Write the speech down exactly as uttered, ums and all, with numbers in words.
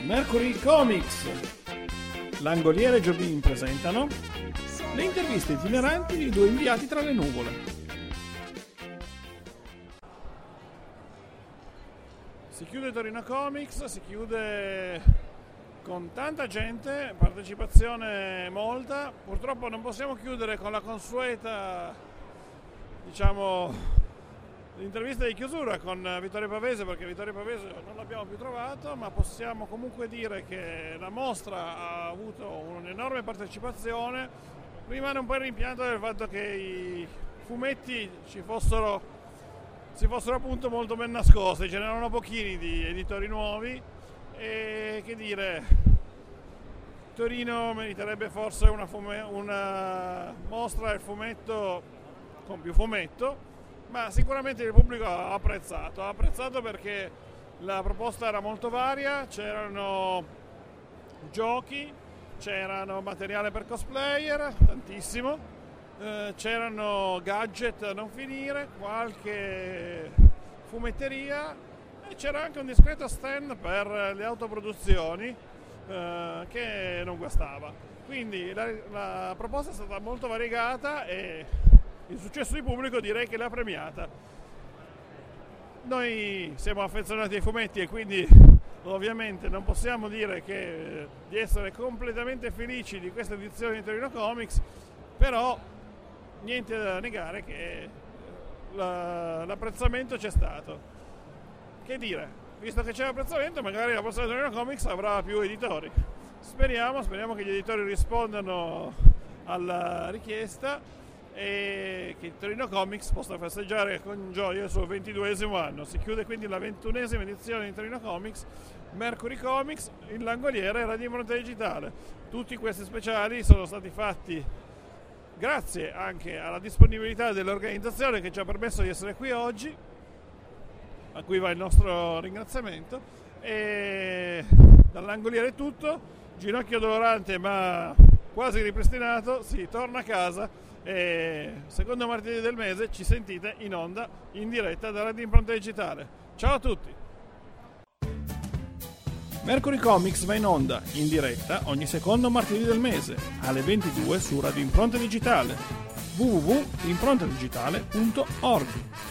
Mercury Comics, Langoliere e Jobim presentano le interviste itineranti di due inviati tra le nuvole. Si chiude Torino Comics, si chiude con tanta gente, partecipazione molta. Purtroppo non possiamo chiudere con la consueta, diciamo, l'intervista di chiusura con Vittorio Pavese, perché Vittorio Pavese non l'abbiamo più trovato, ma possiamo comunque dire che la mostra ha avuto un'enorme partecipazione. Rimane un po' il rimpianto del fatto che i fumetti ci fossero, si fossero appunto molto ben nascosti, ce n'erano pochini di editori nuovi e che dire, Torino meriterebbe forse una, fume, una mostra del fumetto con più fumetto. Ma sicuramente il pubblico ha apprezzato, ha apprezzato perché la proposta era molto varia, c'erano giochi, c'erano materiale per cosplayer, tantissimo, eh, c'erano gadget a non finire, qualche fumetteria e c'era anche un discreto stand per le autoproduzioni eh, che non guastava. Quindi la, la proposta è stata molto variegata e il successo di pubblico direi che l'ha premiata. Noi siamo affezionati ai fumetti e quindi ovviamente non possiamo dire che, di essere completamente felici di questa edizione di Torino Comics, però niente da negare che la, l'apprezzamento c'è stato. Che dire, visto che c'è l'apprezzamento, magari la prossima Torino Comics avrà più editori. Speriamo, speriamo che gli editori rispondano alla richiesta e che il Torino Comics possa festeggiare con gioia il suo ventiduesimo anno. Si chiude quindi la ventunesima edizione di Torino Comics, Mercury Comics, il Langoliere e Radio Impronta Digitale. Tutti questi speciali sono stati fatti grazie anche alla disponibilità dell'organizzazione che ci ha permesso di essere qui oggi, a cui va il nostro ringraziamento. E dall'Angoliere è tutto, ginocchio dolorante ma quasi ripristinato, si torna a casa e secondo martedì del mese ci sentite in onda in diretta da Radio Impronta Digitale. Ciao a tutti. Mercury Comics va in onda in diretta ogni secondo martedì del mese alle ventidue su Radio Impronta Digitale w w w punto impronta digitale punto org.